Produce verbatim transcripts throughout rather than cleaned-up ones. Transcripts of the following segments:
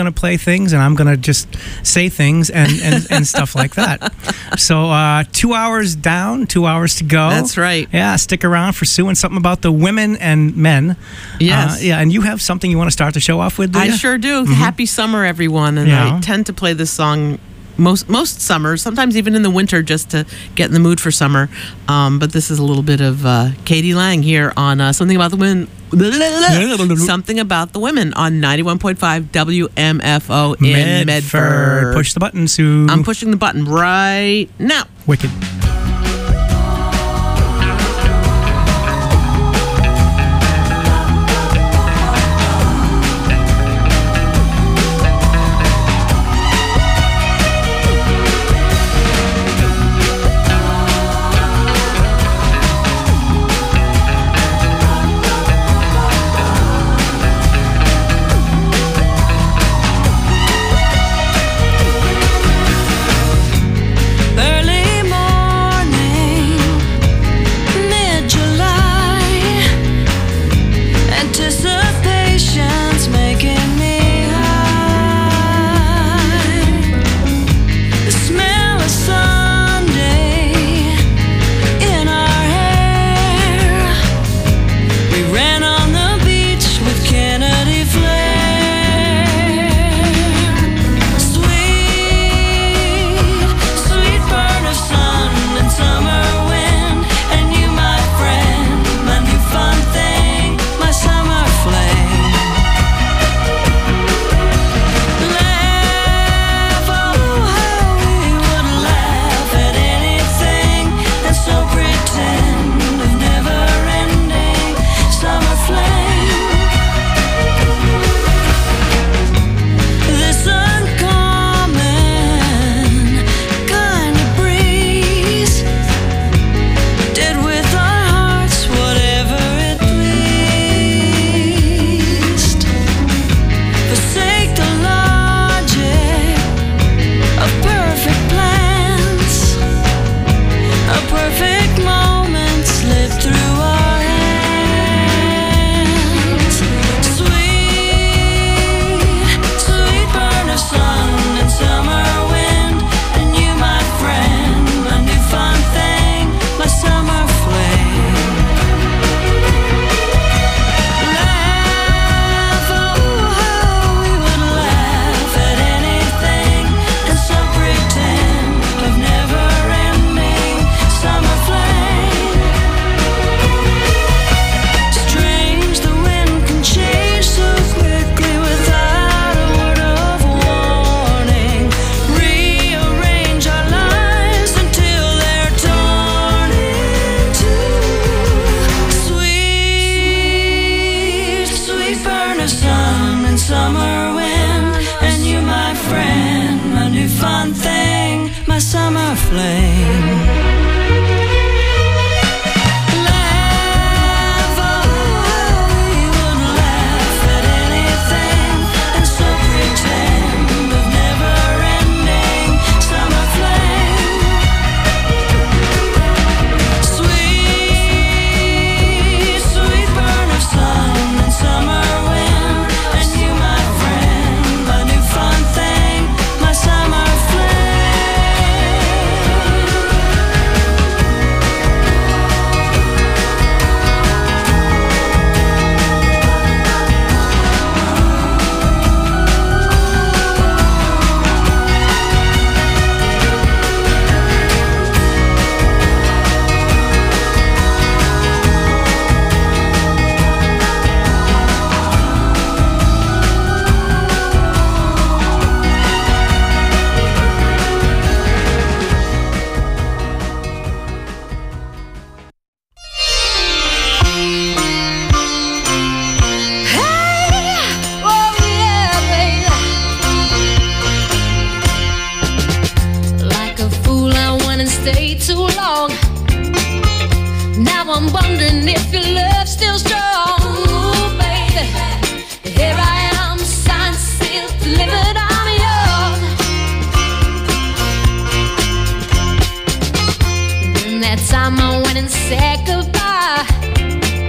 going to play things, and I'm going to just say things and, and, and stuff like that. So uh, two hours down, two hours to go. That's right. Yeah, stick around for Sue and something about the women and men. Yes. Uh, yeah, and you have something you want to start the show off with, do I you? sure do. Mm-hmm. Happy summer, everyone. And Yeah. I tend to play this song most most summers, sometimes even in the winter, just to get in the mood for summer. Um, but this is a little bit of uh, Katie Lang here on uh, Something About the Women. Something About the Women on ninety-one point five W M F O in Medford. Medford. Push the button, Sue. I'm pushing the button right now. Wicked.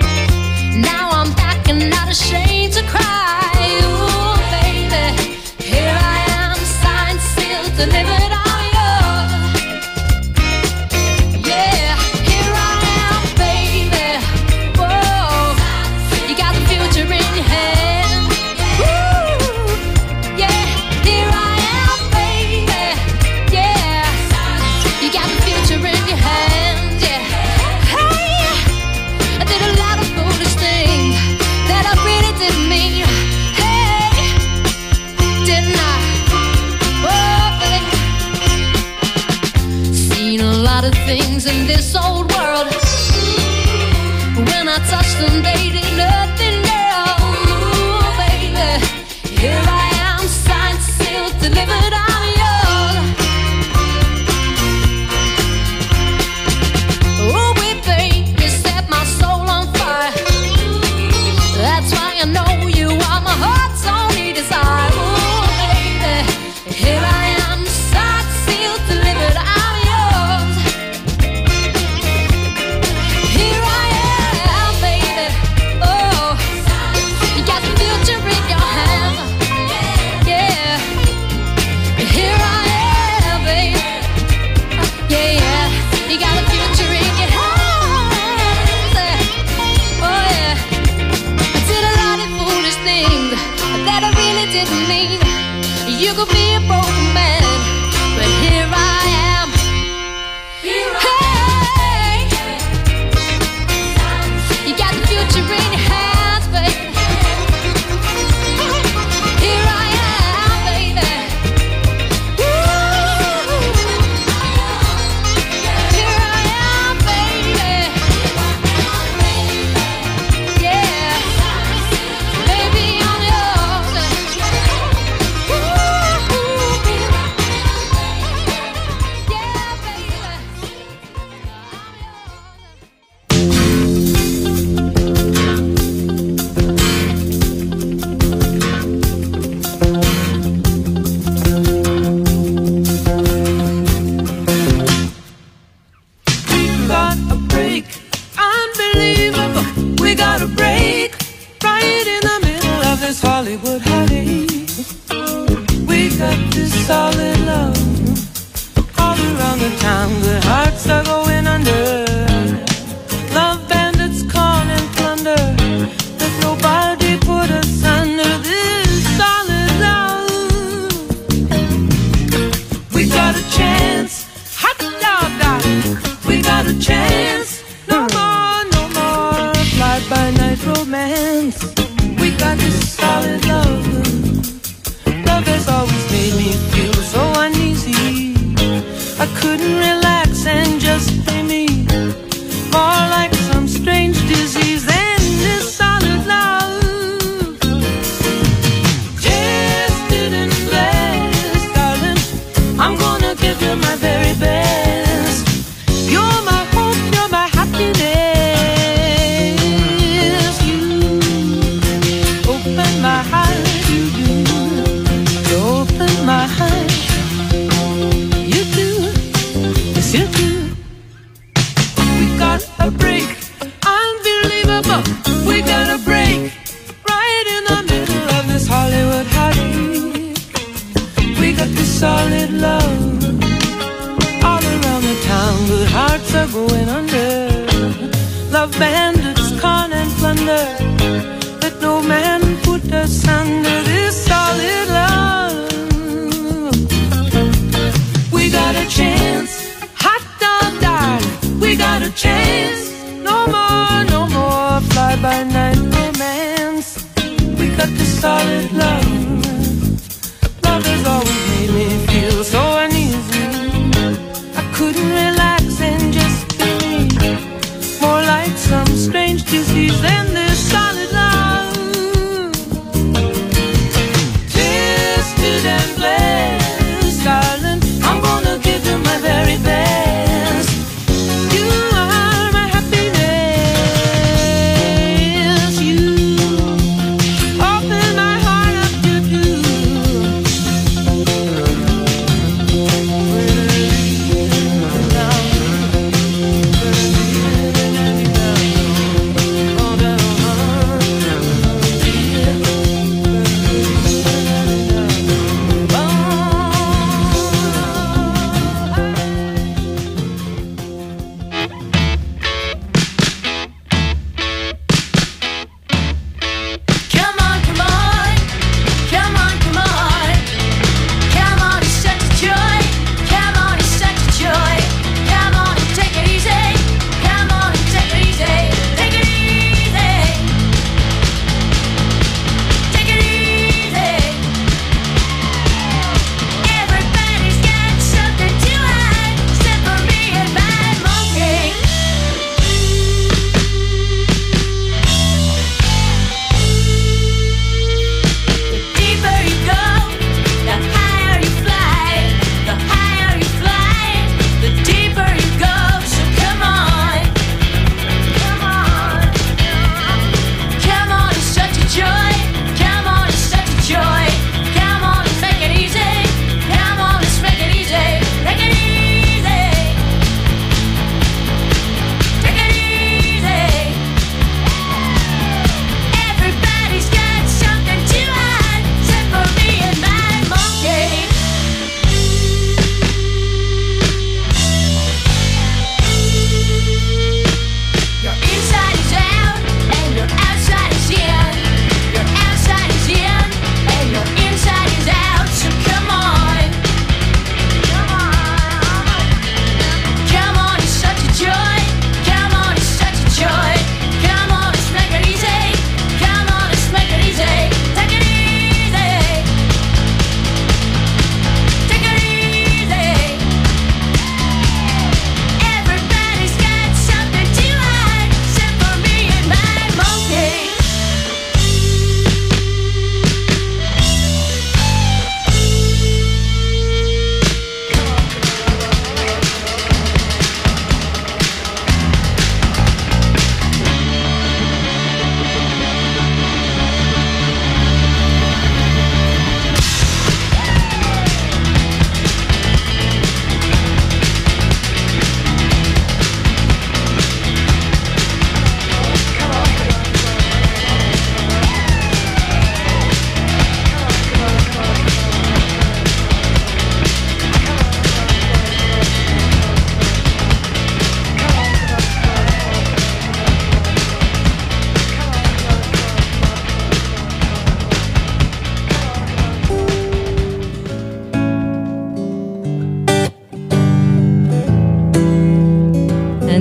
Ashamed to cry, ooh, baby. lot of things in this old world. When I touch them, they did nothing else. Ooh, baby, here I am, signed, sealed, delivered, I'm yours. Ooh, we baby, set my soul on fire. That's why I know you are my heart's only desire. Ooh, baby, here I am, signed, sealed, delivered, I'm yours. Here I am, baby. Oh, you got the future in your hand. Yeah. Here I am, baby. Yeah, yeah. You got the future in your hands. Oh, yeah. I did a lot of foolish things that I really didn't mean. You could be a broken man, but here I am. Here hey, you got the future in your hands, baby. Here I am, baby. Ooh. Here I am, baby. Yeah, baby, I'm yours. Ooh. Yeah, baby, We got a break, unbelievable. We got a break right in the middle of this Hollywood heartache. We got this solid love all around the town. Good hearts are going under. Love bandits, con and plunder. Let nobody put us under this solid love. We got a chance, hot dog, darling. We got a chance. No more, no more fly-by-night romance. We got this solid love. Love has always made me feel so uneasy. I couldn't relax and just play me. More like some strange disease than this solid love. Tested and blessed, darling. I'm gonna give you my very best. You're my hope, you're my happiness. You open my heart, you do. You open my heart, you do. Yes, you do. We got a break, unbelievable. We got a break right in the middle of this Hollywood heartache. We got this solid love all around the town. Good hearts are going under. Love bandits, con and plunder. Let no man put us under this solid love. We got a chance, hot dog, darling. We got a chance. No more, no more fly-by-night romance. We got the solid love. Love has always made me feel so uneasy. I couldn't relax and just be me. More like some strange disease than this solid love. Till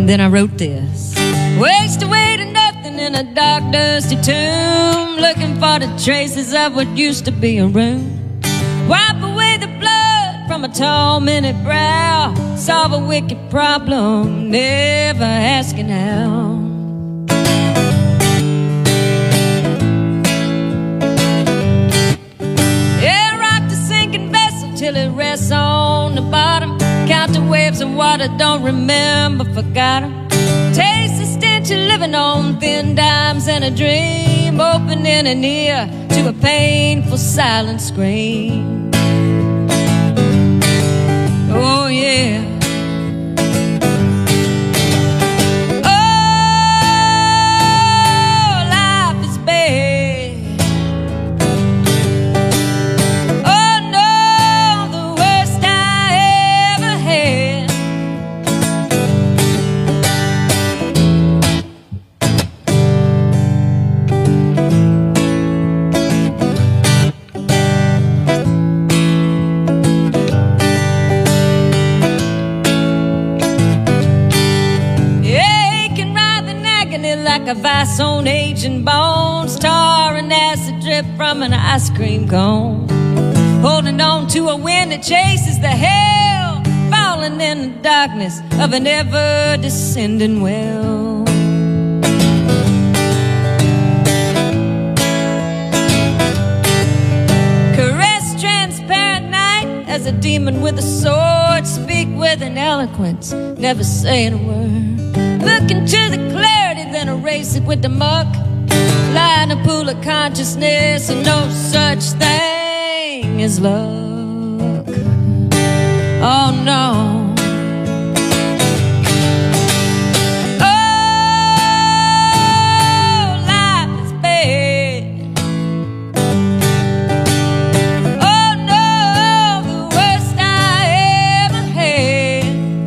And then I wrote this. Waste away to nothing in a dark, dusty tomb, looking for the traces of what used to be a room. Wipe away the blood from a tormented brow, solve a wicked problem, never asking how. Yeah, rock the sinking vessel till it rests on the bottom. Count the waves of water, don't remember, forgot 'em. Taste the stench of living on thin dimes and a dream, opening an ear to a painful silent scream. Oh yeah. Oh, life is bad. Oh no, the worst I ever had. Like a vice on aging bones, tar and acid drip from an ice cream cone. Holding on to a wind that chases the hell, falling in the darkness of an ever-descending well. Caress transparent night as a demon with a sword, speak with an eloquence, never saying a word. Look into the clarity, then erase it with the muck. Lie in a pool of consciousness, and no such thing as luck. Oh no. Oh, life is bad. Oh no, the worst I ever had.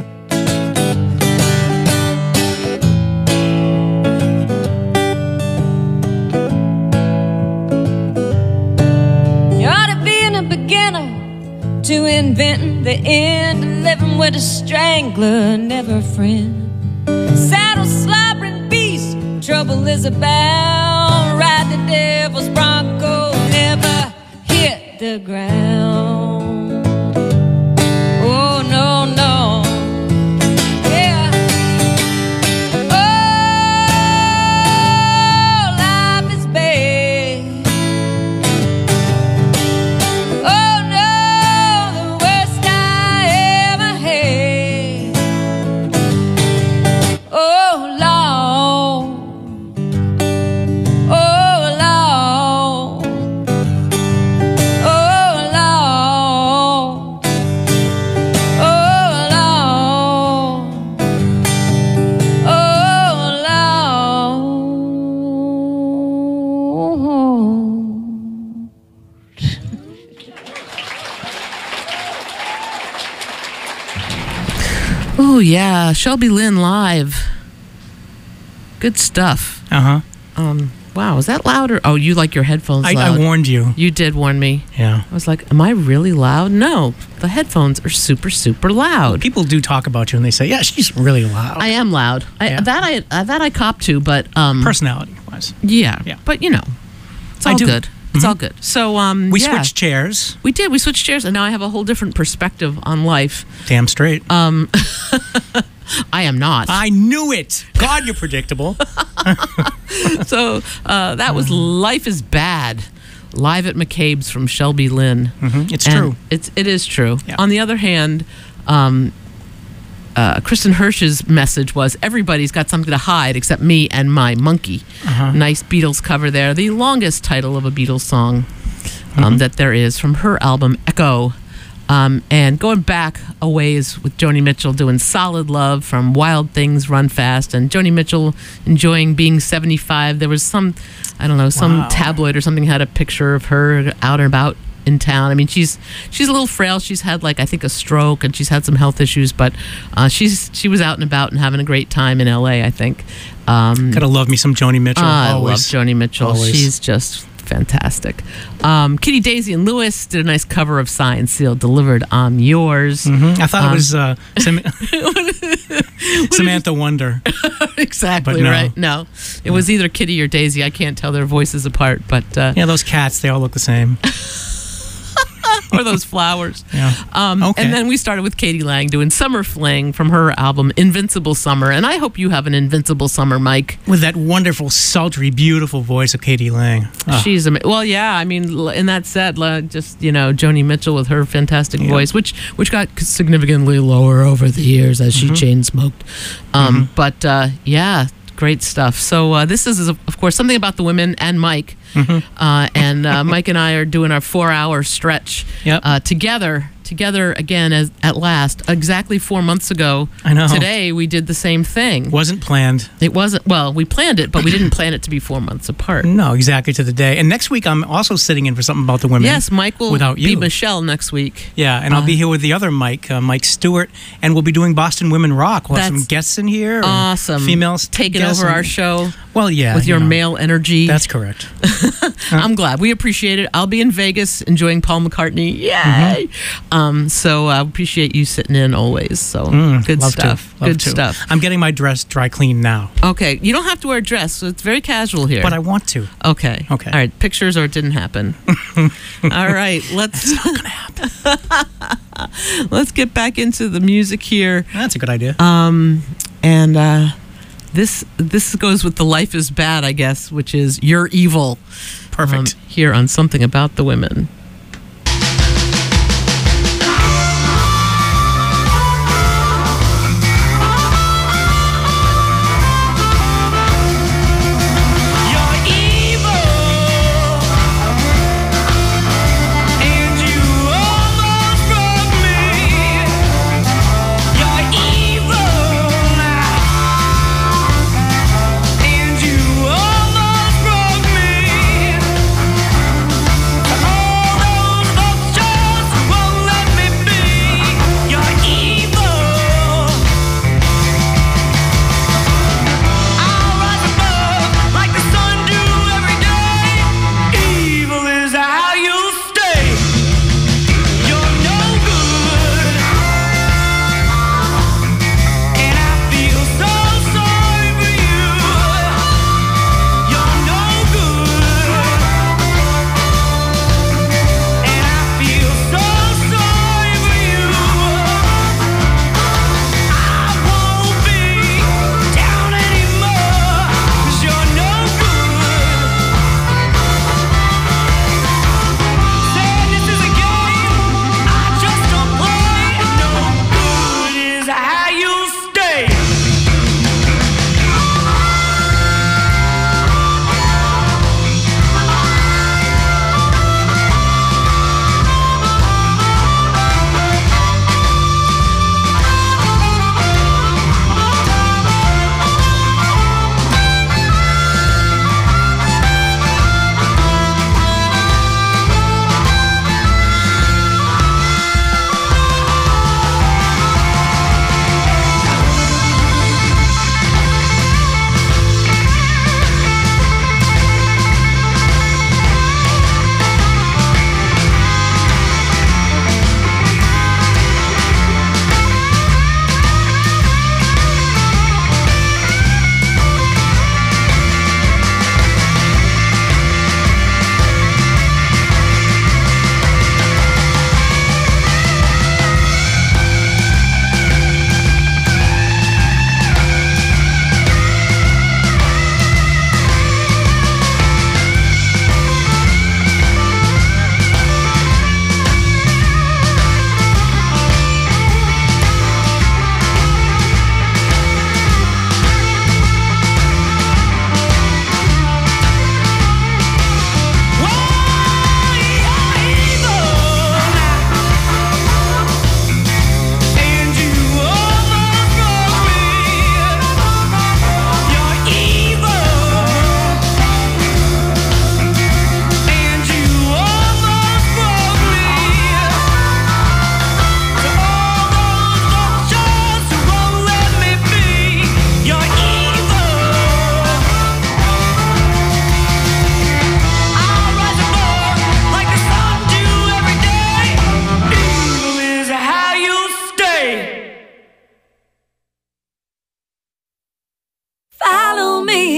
To inventing the end, living with a strangler, never a friend. Saddle slobbering beast, trouble is abound. Ride the devil's bronco, never hit the ground. Oh no, no. Yeah. Oh, life is bad. Oh no. Oh, yeah. Shelby Lynn live. Good stuff. Uh huh. Um, wow, is that louder? Oh, you like your headphones I, loud. I warned you. You did warn me. Yeah. I was like, am I really loud? No, the headphones are super, super loud. People do talk about you and they say, yeah, she's really loud. I am loud. I, Yeah. That I uh, that I cop to, but um, Personality wise. yeah, Yeah. But you know, it's I all do. good. It's Mhm. all good. So um, We yeah. switched chairs. We did. We switched chairs, and now I have a whole different perspective on life. Damn straight. Um, I am not. I knew it. God, you're predictable. So uh, that was Life is Bad, live at McCabe's from Shelby Lynn. Mhm. It's And true. It's, it is true. Yeah. On the other hand, um, uh, Kristen Hirsch's message was, everybody's got something to hide except me and my monkey. Uh-huh. Nice Beatles cover there. The longest title of a Beatles song um, Mhm. that there is from her album Echo. Um, and going back a ways with Joni Mitchell doing Solid Love from Wild Things Run Fast, and Joni Mitchell enjoying being seventy-five. There was some, I don't know, some Wow. tabloid or something had a picture of her out and about in town. I mean, she's she's a little frail. She's had, like, I think a stroke, and she's had some health issues, but uh, she's she was out and about and having a great time in L A, I think. Um, Gotta love me some Joni Mitchell. I love always. Joni Mitchell. Always. She's just fantastic. Um, Kitty, Daisy, and Lewis did a nice cover of Signed, Sealed, Delivered, I'm Yours. Mhm. I thought Um, it was uh, Sam- Samantha Wonder. Exactly But no. right. No, it was either Kitty or Daisy. I can't tell their voices apart, but uh, Yeah, those cats, they all look the same. or those flowers. Yeah. Um, Okay. And then we started with Katie Lang doing Summer Fling from her album Invincible Summer. And I hope you have an invincible summer, Mike. With that wonderful, sultry, beautiful voice of Katie Lang. Oh. She's amazing. Well, yeah. I mean, l- in that set, l- just you know, Joni Mitchell with her fantastic Yeah. voice, which which got significantly lower over the years as she Mhm. chain smoked. Um, Mhm. But uh, yeah, great stuff. So uh, this is, of course, something about the women and Mike. Mhm. Uh, and uh, Mike and I are doing our four-hour stretch Yep. uh, together. Together again as at last. Exactly four months ago. I know. Today we did the same thing. Wasn't planned. It wasn't. Well, we planned it, but we didn't plan it to be four months apart. No, exactly to the day. And next week, I'm also sitting in for something about the women. Yes, Mike will Without be you. Michelle next week. Yeah, and I'll Uh, be here with the other Mike, uh, Mike Stewart, and we'll be doing Boston Women Rock. We'll have some That's guests in here. and Awesome. Females taking guests over and- our show Well, yeah. with you your know, male energy. That's correct. I'm glad. We appreciate it. I'll be in Vegas enjoying Paul McCartney. Yay! Mm-hmm. Um, so I appreciate you sitting in always. So Mm, good love stuff. To, love Good to. stuff. I'm getting my dress dry cleaned now, Okay, you don't have to wear a dress, so it's very casual here. but I want to. Okay. Okay. All right. Pictures or it didn't happen. All right. Let's. It's not gonna happen. let's get back into the music here. That's a good idea. Um, and uh, this this goes with the Life Is Bad, I guess, which is You're Evil. Perfect. Um, here on Something About the Women. All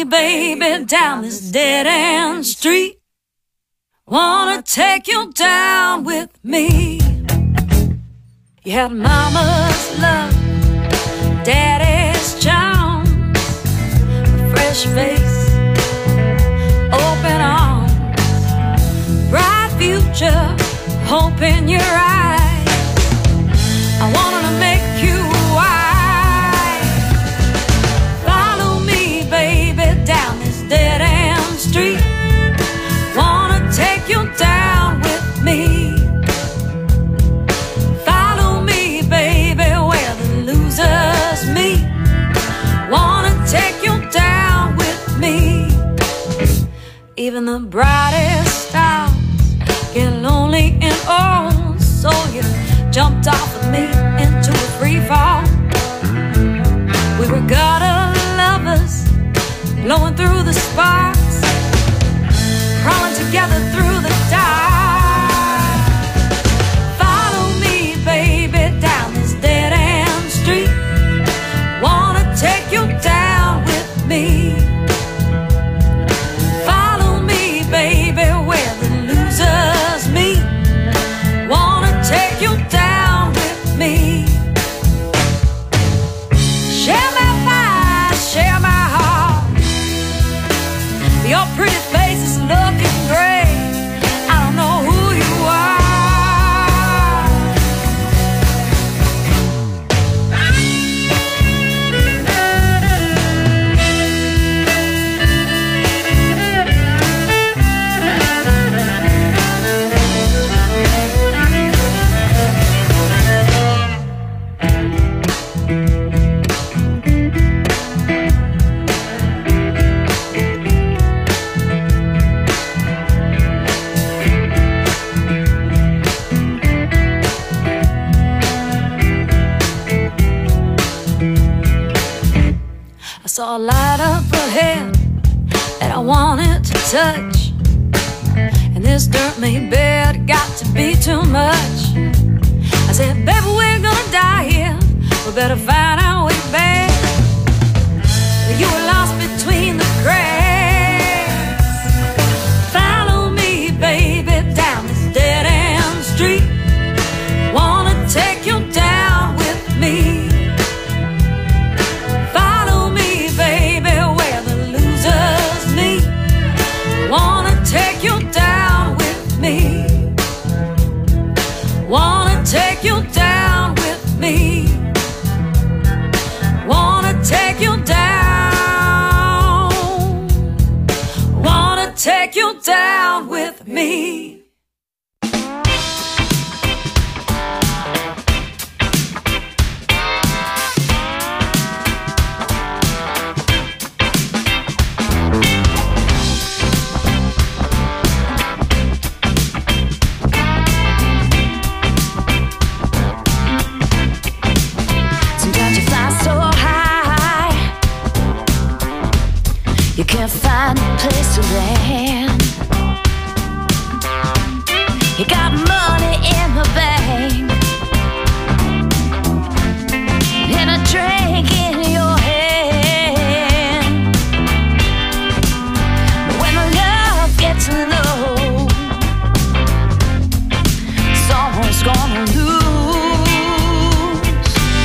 baby, down this dead-end street. Wanna take you down with me. You had mama's love, daddy's charm, a fresh face, open arms, bright future, hope in your eyes. I wanted to make you wise. Follow me, baby, down this dead-end street. Wanna take you down with me. Follow me, baby, where the losers meet. Wanna take you down with me. Even the brightest stars get lonely and old, so you jumped off of me into a free fall. We were gutter lovers, blowing through the sparks, crawling together through the dark. Follow me, baby, down this dead-end street. Wanna take you down with me. Follow me, baby, where the losers meet. Wanna take you down with me. Share my mind, share my heart. Your pretty face is looking great. I don't know who you are. I saw a light up ahead that I wanted to touch, and this dirt made bed got to be too much. I said, baby, we're gonna die here, we better find our way back. You were lost between the cracks. Follow me, baby, down this dead-end street. Wanna take you down with me. Wanna take you down with me. Wanna take you down with me. Wanna take you down. Wanna take you down with me. You can't find a place to land. You got money in the bank and a drink in your hand. But when the love gets low, someone's gonna lose.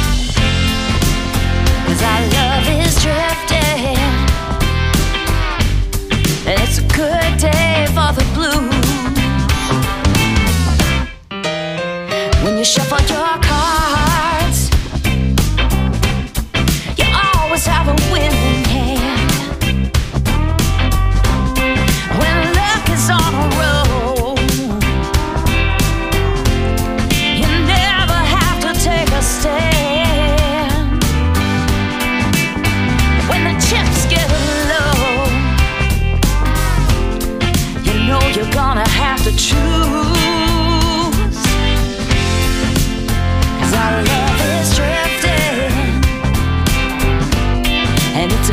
'Cause our love is drifting, and it's a good day for the blues. When you shuffle your cards, you always have a winning hand. When luck is on a roll, you never have to take a stand. When the chips get low, know you're gonna have to choose. 'Cause our love is drifting, and it's a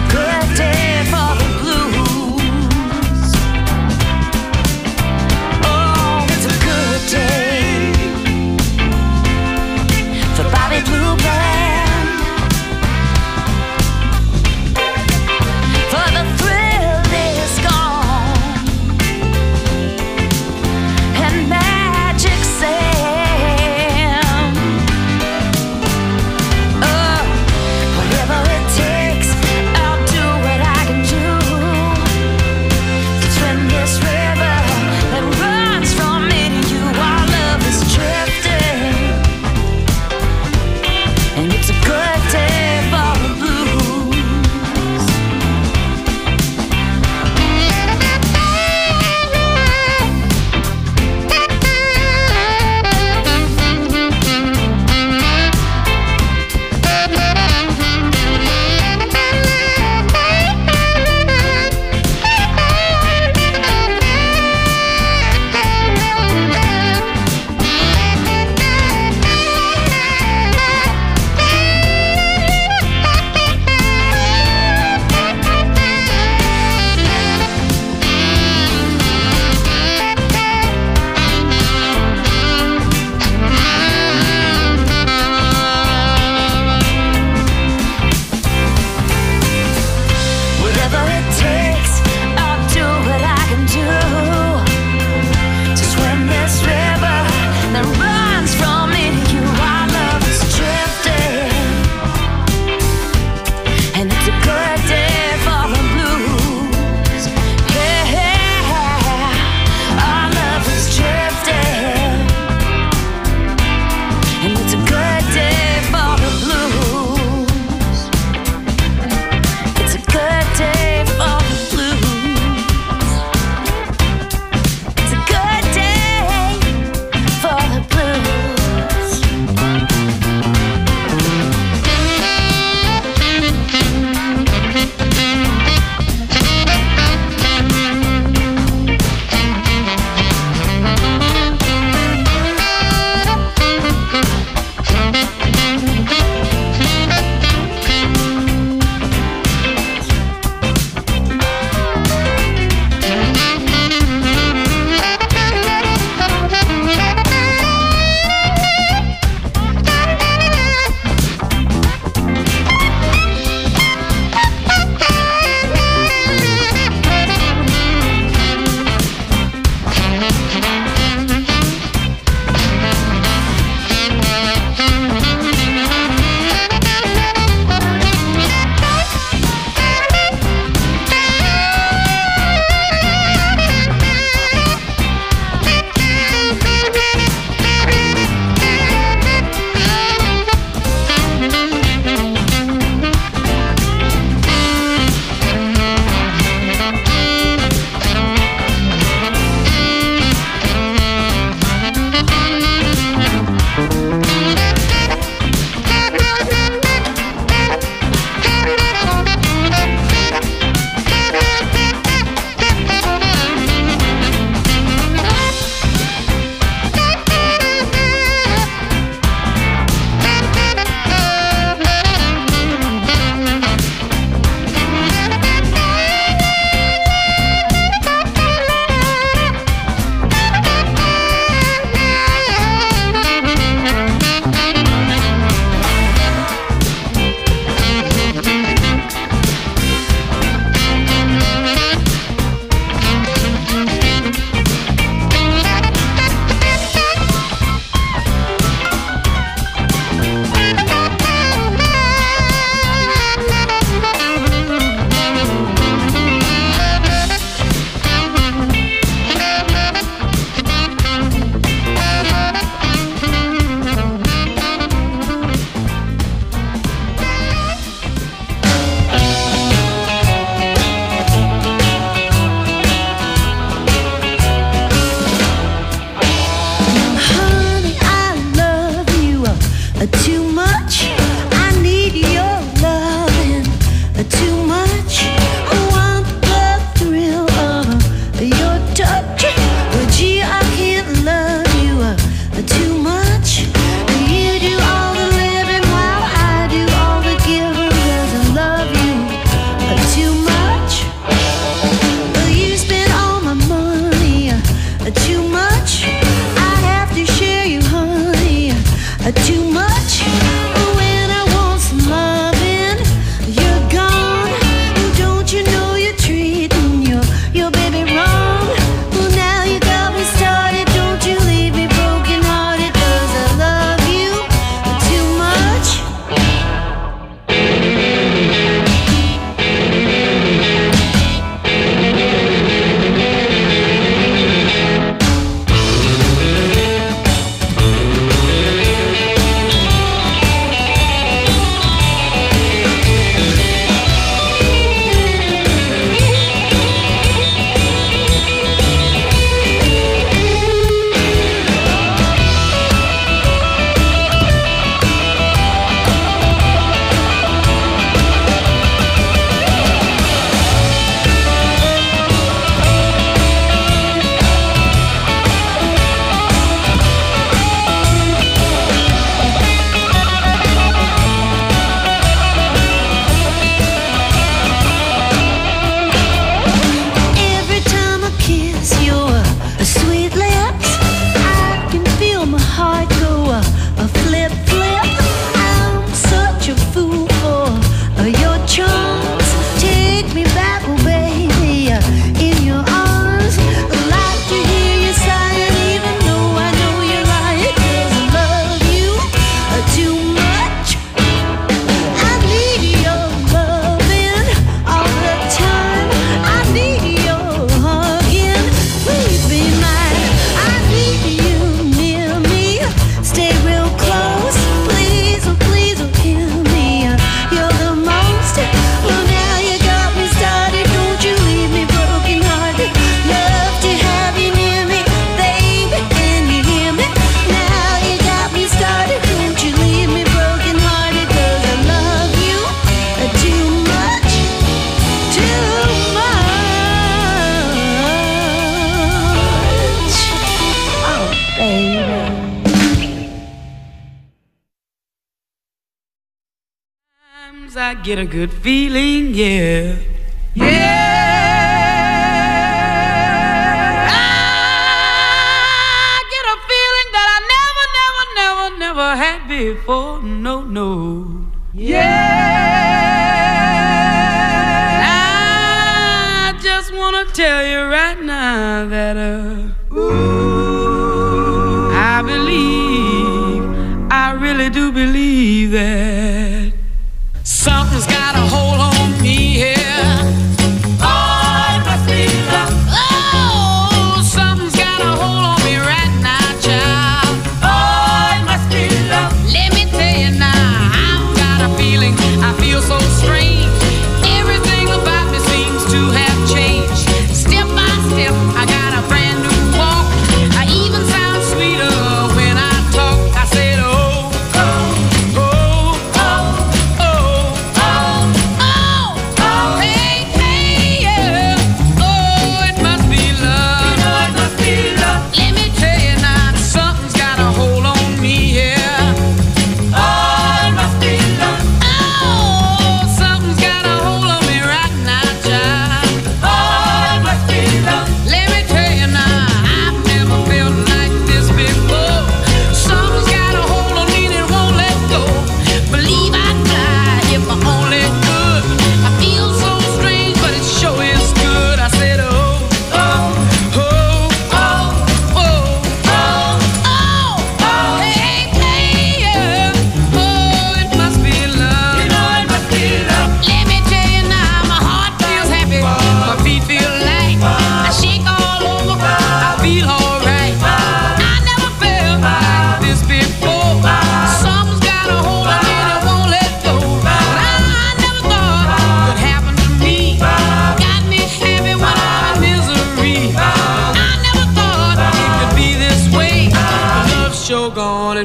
uh, too much. I need your loving, uh, too much. I want the thrill of uh, your touch. But gee, I can't love you uh, uh, too much. You do all the living while I do all the giving. 'Cause I love you uh, too much. Uh, you spend all my money uh, too much. I have to share you, honey, uh, too much. When I want some loving, you're gone. Don't you know you're treating your your baby wrong? Well, now you got me started. Don't you leave me broken hearted. 'Cause I love you too much. Every time I kiss your uh, sweet lips, I can feel my heart go uh, a flip flip. I'm such a fool for uh, your charms. Take me back, oh baby, uh, in your arms. Like to hear you sighing, even though I know you're lying. 'Cause I love you uh, too much. I need your loving all the time. I need your hugging. Please be mine. I need you near me. Stay real close. Please, oh please, oh hear me. You're the most. Well, now you got me started. Don't you leave me broken hearted. Love to have you near me, baby. Can you hear me? Now you got me started. Don't you leave me broken hearted. 'Cause I love you uh, too much, too much. Oh, baby. Sometimes I get a good feeling, yeah. Yeah. I get a feeling that I never, never, never, never had before. No, no. Yeah. I just wanna tell you right now that uh, ooh, I believe, I really do believe that something's got a hold on me here. Oh, it must be love. Oh, something's got a hold on me right now, child. Oh, it must be love. Let me tell you now, I've got a feeling. I feel so strange. Everything about me seems to have changed. Step by step, I got a brand new walk. I even sound sweeter when I talk. I said, oh, oh, oh,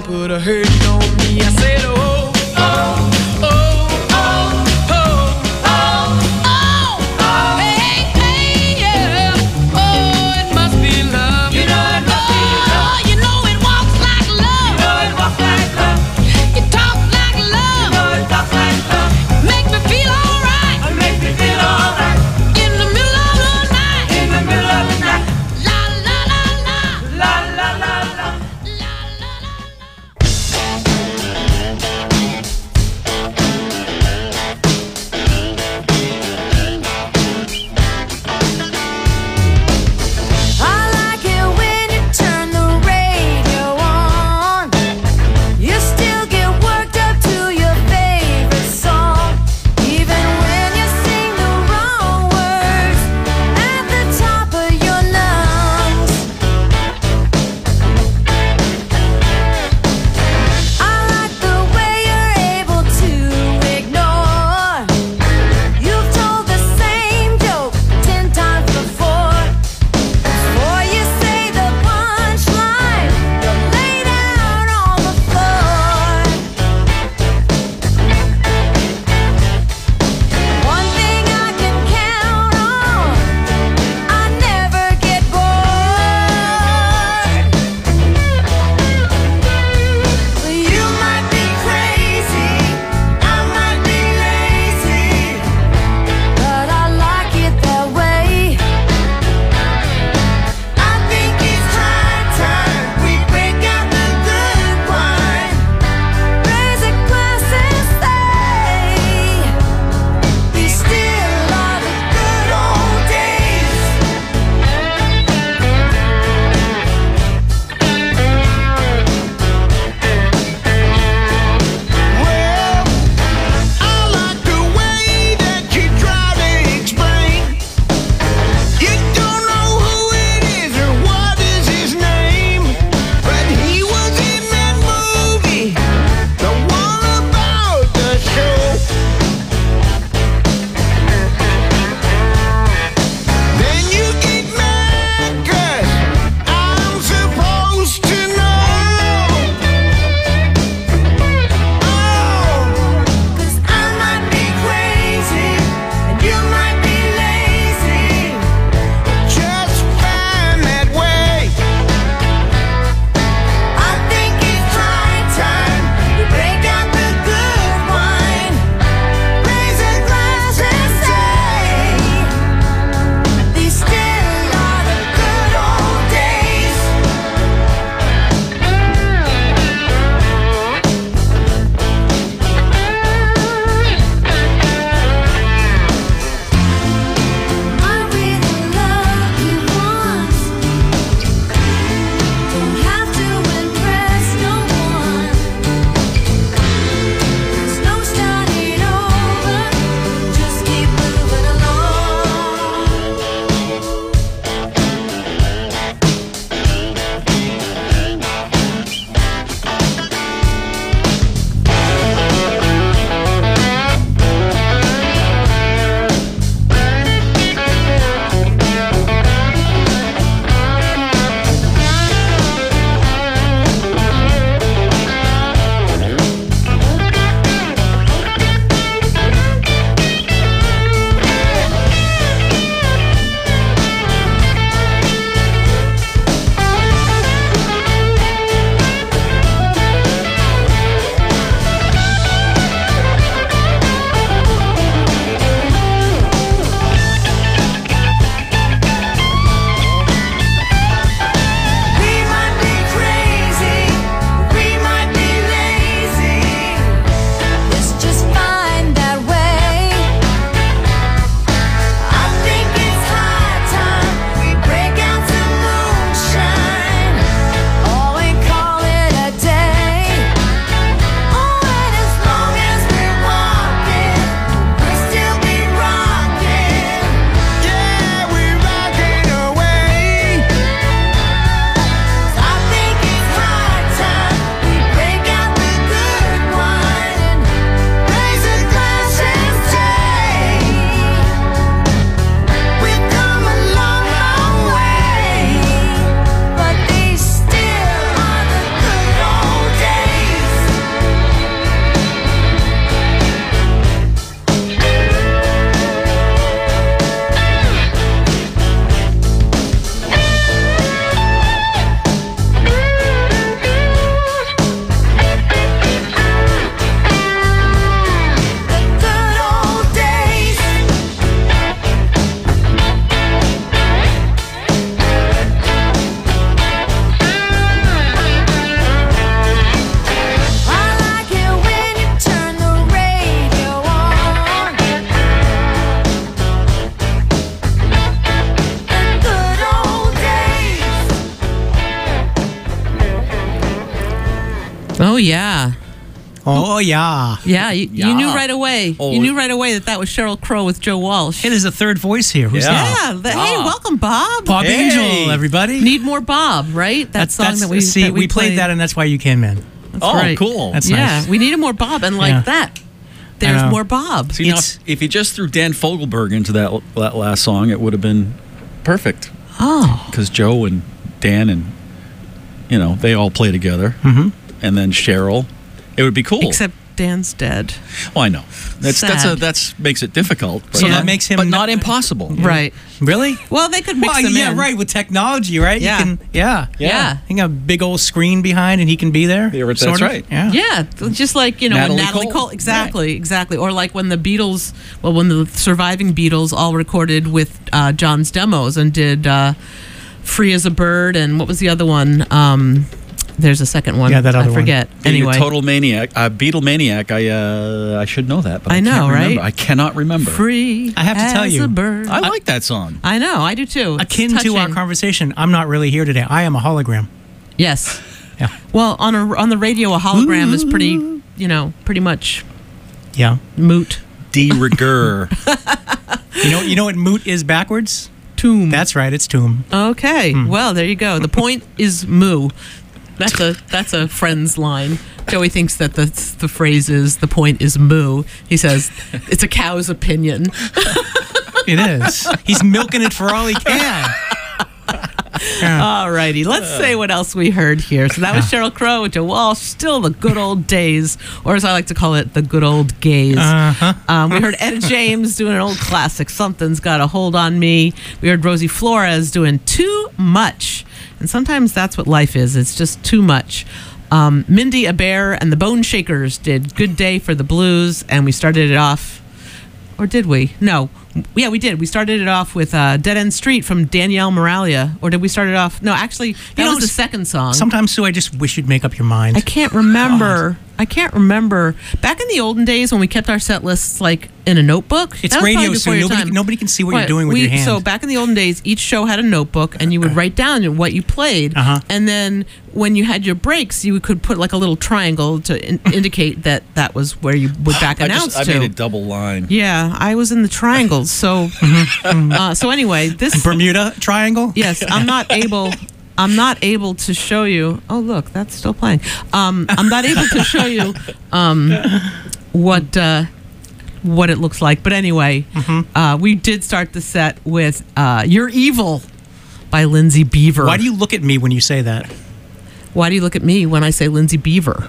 and put a hurting on me. I said, oh, oh, oh, oh, oh, oh, oh, oh, hey, hey, yeah. Oh, it must be love. You know it must be love. Oh, you know it walks like love. You know it walks like love. It talks like love. You know it talks like love. Make me feel alright. It makes me feel alright. In the middle of the night. In the middle of the night. La la la la. La la la la. La la la la. yeah. Oh, yeah. Yeah, you, you Yeah. knew right away. Oh. You knew right away that that was Sheryl Crow with Joe Walsh. Hey, there's a third voice here. Who's Yeah. that? Yeah. the- Hey, Yeah. welcome, Bob. Bob Hey. Angel, everybody. Need more Bob, right? That that's, song that's, that we see, that we, played, that, and that's why you came in. That's Oh, right. cool. That's yeah, nice. we needed more Bob, and like Yeah. that, there's know. more Bob. See, now, It's- if you just threw Dan Fogelberg into that, that last song, it would have been perfect. Oh, Because Joe and Dan and, you know, they all play together. Mm-hmm. And then Cheryl. It would be cool. except Dan's dead. Oh, I know. That's that's a Sad. that's makes it difficult. But So Yeah. that makes him but not not- impossible. Right. Really? Well, they could mix Well, them yeah, in. right. With technology, right? Yeah. You can, yeah. Yeah. You got a big old screen behind, and he can be there. Yeah, that's sort of. right. Yeah. Yeah, just like, you know, Natalie when Natalie Cole. Cole, exactly, exactly, or like when the Beatles, well, when the surviving Beatles all recorded with uh, John's demos and did uh, "Free as a Bird" and what was the other one? Um, there's a second one. Yeah, that other I one. forget. Being Anyway, a total maniac, uh, Beatle maniac. I uh, I should know that, but I, I know, can't remember. right? I cannot remember. free. I have to tell as you, a bird. I like that song. I know, I do too. It's Akin to our touching. conversation, I'm not really here today. I am a hologram. Yes. Yeah. Well, on a on the radio, a hologram is pretty, you know, pretty much Yeah. moot. De rigueur. You know, you know what moot is backwards? Tomb. That's right. It's tomb. Okay. Hmm. Well, there you go. The point is moo. That's a that's a Friends line. Joey thinks that the the phrase is the point is moo. He says it's a cow's opinion. It is. He's milking it for all he can. Yeah. Alrighty, let's say what else we heard here. So that was Sheryl Crow with Joe Walsh. Still the good old days, or as I like to call it, the good old gays. Uh-huh. Um, we heard Etta James doing an old classic, "Something's Got a Hold on Me." We heard Rosie Flores doing "Too Much," and sometimes that's what life is. It's just too much. Um, Mindy Aber and the Bone Shakers did "Good Day for the Blues," and we started it off. Or did we? No. Yeah, we did. We started it off with uh, Dead End Street from Danielle Moralia. Or did we start it off? No, actually, that You know, was the s- second song. Sometimes, Sue, I just wish you'd make up your mind. I can't remember. I can't remember. Back in the olden days when we kept our set lists like in a notebook. It's that was radio, probably so before your nobody, time. nobody can see what, you're What, doing with we- your hand. So back in the olden days, each show had a notebook, and you would write down what you played. Uh-huh. And then when you had your breaks, you could put like a little triangle to in- indicate that that was where you would back I announce just I to. made a double line. Yeah, I was in the triangles. So, uh, so anyway, this. Bermuda Triangle? Yes, I'm not able. I'm not able to show you. Oh, look, that's still playing. Um, I'm not able to show you um, what uh, what it looks like. But anyway, uh, we did start the set with uh, "You're Evil" by Lindsay Beaver. Why do you look at me when you say that? Why do you look at me when I say Lindsay Beaver?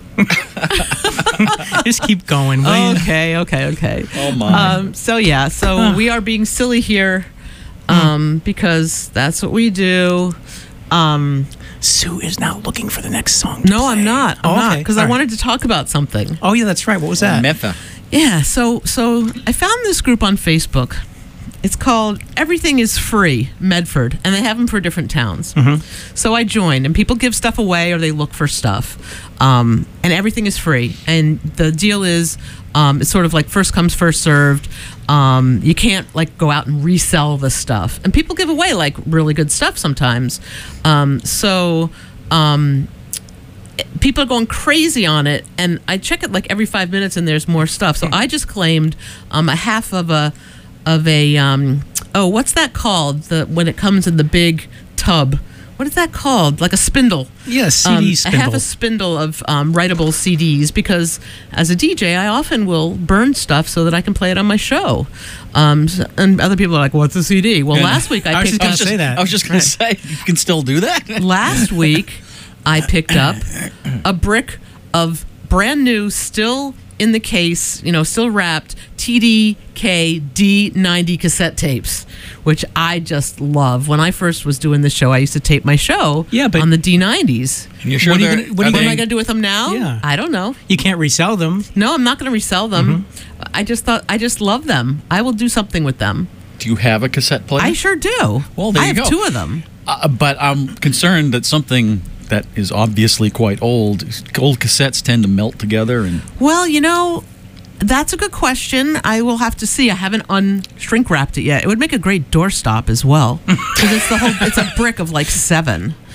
Just keep going. will you? Okay, okay, okay. Oh my. Um, so yeah, so we are being silly here um, because that's what we do. Um, Sue is now looking for the next song. to no, I'm play. not. I'm Oh, not okay. because All I right. wanted to talk about something. Oh, yeah, that's right. What was that? Metha. Yeah, so so I found this group on Facebook. It's called Everything is Free Medford, and they have them for different towns. So I joined, and people give stuff away or they look for stuff, um, and everything is free. And the deal is, um, it's sort of like first comes, first served. Um, you can't like go out and resell the stuff, and people give away like really good stuff sometimes. Um, so. Um, people are going crazy on it, and I check it like every five minutes and there's more stuff. So I just claimed um, a half of a of a um, oh what's that called, the when it comes in the big tub, what is that called, like a spindle. Yeah, C Um, D a spindle. half a spindle of um, writable C Ds, because as a D J I often will burn stuff so that I can play it on my show. Um, s- and other people are like, what's a C D? Well, Yeah. last week I I was picked just up gonna say that. I was just going to say, you can still do that. last week I picked up a brick of brand new, still in the case, you know, still wrapped T D K D ninety cassette tapes, which I just love. When I first was doing the show, I used to tape my show Yeah, but- on the D nineties. And you're sure What are you they're- gonna- what are are you What am they- I going to do with them now? Yeah. I don't know. You can't resell them. No, I'm not going to resell them. I just thought, I just love them. I will do something with them. Do you have a cassette player? I sure do. Well, there I you have go. two of them. Uh, but I'm concerned that something that is obviously quite old, old cassettes tend to melt together, and Well, you know, that's a good question. I will have to see. I haven't unshrink wrapped it yet. It would make a great doorstop as well, because it's the whole. It's a brick of like seven.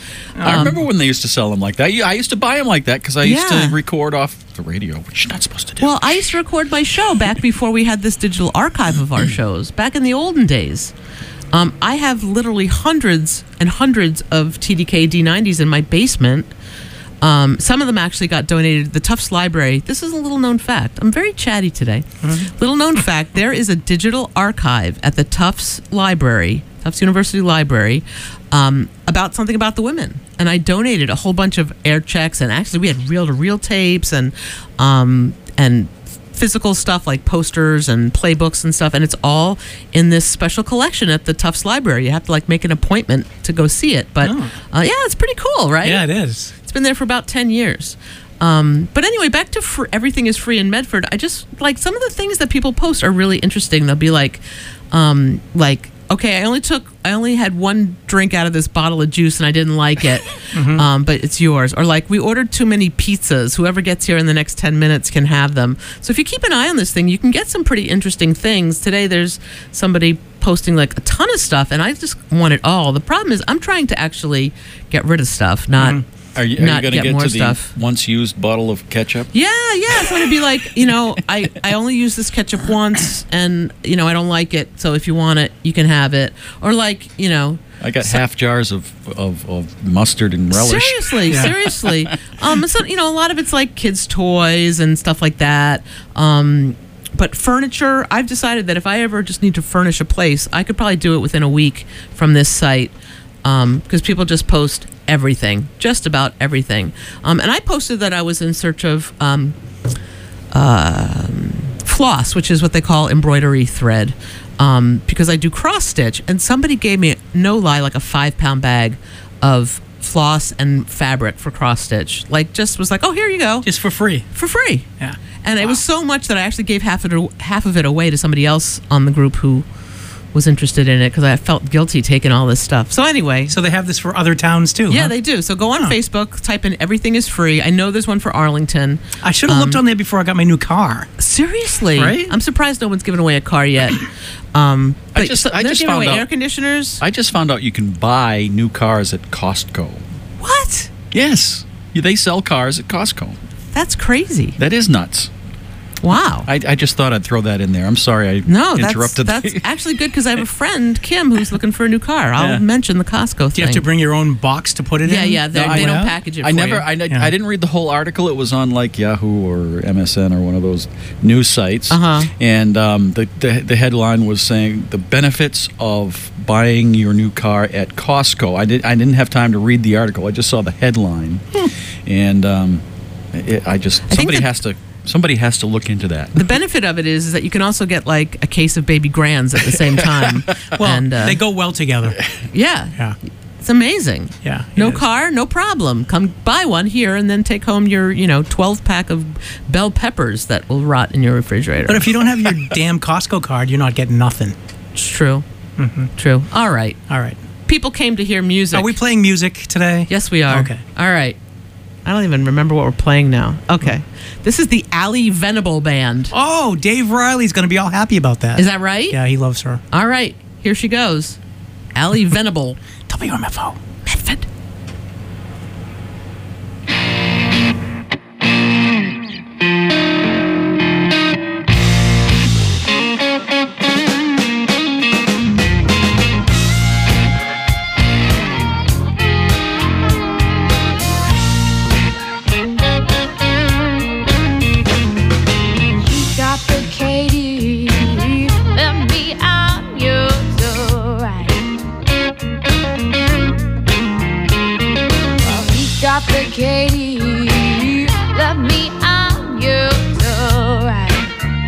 I remember when they used to sell them like that. Yeah, I used to buy them like that because I used Yeah. to record off the radio, which you're not supposed to do. Well, I used to record my show back before we had this digital archive of our shows, back in the olden days. Um, I have literally hundreds and hundreds of T D K D nineties in my basement. Um, some of them actually got donated to the Tufts Library. This is a little known fact. I'm very chatty today. Mm-hmm. Little known fact, there is a digital archive at the Tufts Library, Tufts University Library, um, about something about the women. And I donated a whole bunch of air checks, and actually we had reel-to-reel tapes and um, and physical stuff like posters and playbooks and stuff, and it's all in this special collection at the Tufts Library. You have to like make an appointment to go see it, but Oh. uh, yeah, it's pretty cool, right? Yeah, it is. It's been there for about ten years. Um, but anyway, back to fr- everything is free in Medford. I just like some of the things that people post are really interesting. They'll be like, um, like, okay, I only took, I only had one drink out of this bottle of juice and I didn't like it, um, but it's yours. Or like, we ordered too many pizzas. Whoever gets here in the next ten minutes can have them. So if you keep an eye on this thing, you can get some pretty interesting things. Today, there's somebody posting like a ton of stuff, and I just want it all. The problem is, I'm trying to actually get rid of stuff, not. Are you, are you not going to get get more to the stuff. once used bottle of ketchup? Yeah, yeah. It's going to be like, you know, I, I only use this ketchup once and, you know, I don't like it. So if you want it, you can have it. Or like, you know. I got so- half jars of, of, of mustard and relish. Seriously, seriously. Um, so, you know, a lot of it's like kids' toys and stuff like that. Um, but furniture, I've decided that if I ever just need to furnish a place, I could probably do it within a week from this site. Um, because people just post everything, just about everything. Um, and I posted that I was in search of um, uh, floss, which is what they call embroidery thread, um, because I do cross stitch. And somebody gave me, no lie, like a five pound bag of floss and fabric for cross stitch. Like, just was like, oh, here you go, Just for free. for free. Yeah. And it was so much that I actually gave half of it, half of it away to somebody else on the group who was interested in it because I felt guilty taking all this stuff. So anyway, So they have this for other towns too. yeah, huh? they do. So go on Huh. Facebook, type in "everything is free." I know there's one for Arlington. I should have looked on there before I got my new car. Seriously, Right? I'm surprised no one's given away a car yet. Um, I but just- so I they're just giving found away out- air conditioners. I just found out you can buy new cars at Costco. What? Yes, they sell cars at Costco. That's crazy. That is nuts. Wow. I, I just thought I'd throw that in there. I'm sorry I No, that's, interrupted. that's the- actually good because I have a friend, Kim, who's looking for a new car. I'll Yeah. mention the Costco thing. Do you have to bring your own box to put it yeah, in? yeah, they No, they I- don't package it I for never, you. I, Yeah. I didn't read the whole article. It was on like Yahoo or M S N or one of those news sites. Uh-huh. And um, the, the the headline was saying the benefits of buying your new car at Costco. I did I didn't have time to read the article. I just saw the headline, and um, it, I just think somebody that- has to somebody has to look into that. The benefit of it is, is that you can also get like a case of baby grands at the same time. Well, and, uh, they go well together. yeah, Yeah. it's amazing. Yeah. it No is. car, no problem. Come buy one here and then take home your, you know, twelve pack of bell peppers that will rot in your refrigerator. But if you don't have your damn Costco card, you're not getting nothing. It's true. True. All right. All right. People came to hear music. Are we playing music today? Yes, we are. Okay. All right. I don't even remember what we're playing now. Okay. This is the Ali Venable Band. Oh, Dave Riley's going to be all happy about that. Is that right? Yeah, he loves her. All right. Here she goes. Ali Venable. W M F O. Medford. You got the Katie, let me I'm yours, alright. Well, he got the Katie, let me I'm yours, alright.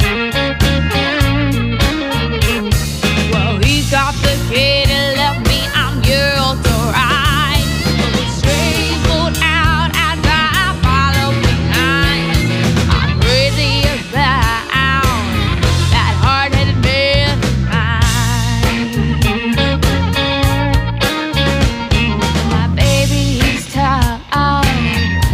Well, he got the Katie, let me I'm yours, alright. Well, the strings pulled out as I follow behind. I'm crazy about that hard-headed man of mine. My baby's tired.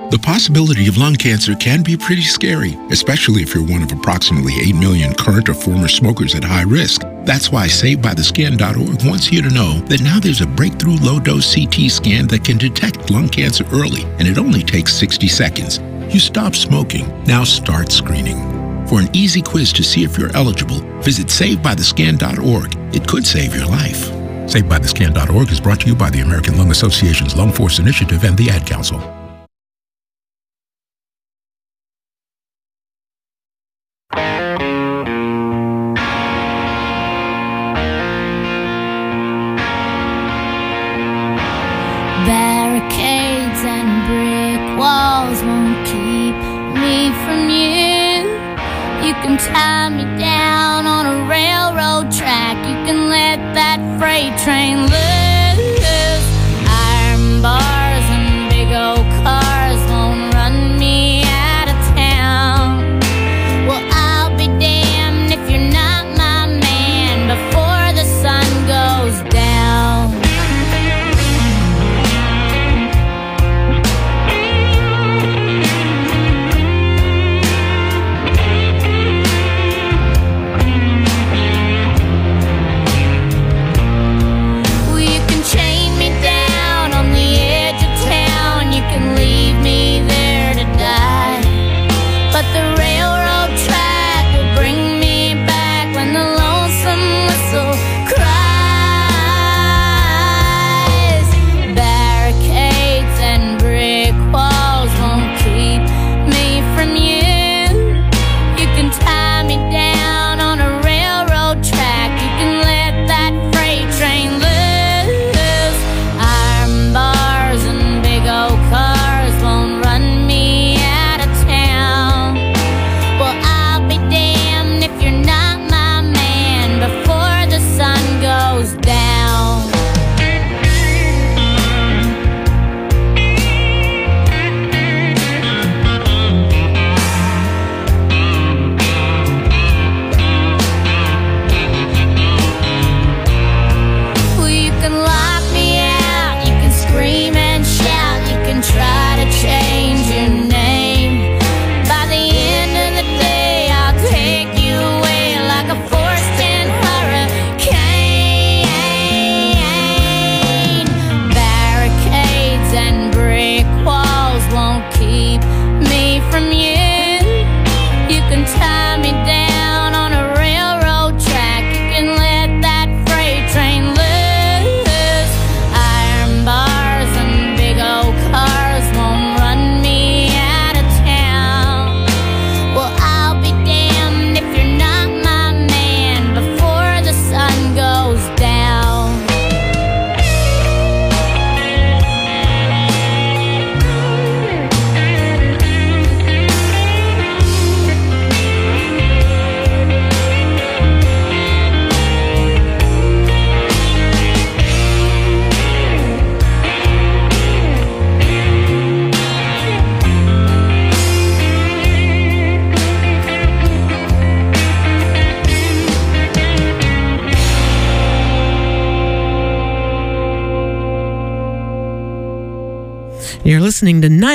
The possibility of lung cancer can be pretty scary, especially if you're one of approximately eight million current or former smokers at high risk. That's why Saved By The Skin dot org wants you to know that now there's a breakthrough low-dose C T scan that can detect lung cancer early, and it only takes sixty seconds. You stop smoking, now start screening. For an easy quiz to see if you're eligible, visit Saved By The Skin dot org. It could save your life. Saved By The Skin dot org is brought to you by the American Lung Association's Lung Force Initiative and the Ad Council. Barricades and brick walls won't keep me from you. You can tie me down on a railroad track. You can let that freight train loose. Iron bars and big old cars won't run me out of town. Well, I'll be damned if you're not my man before the sun goes down. You're listening to night.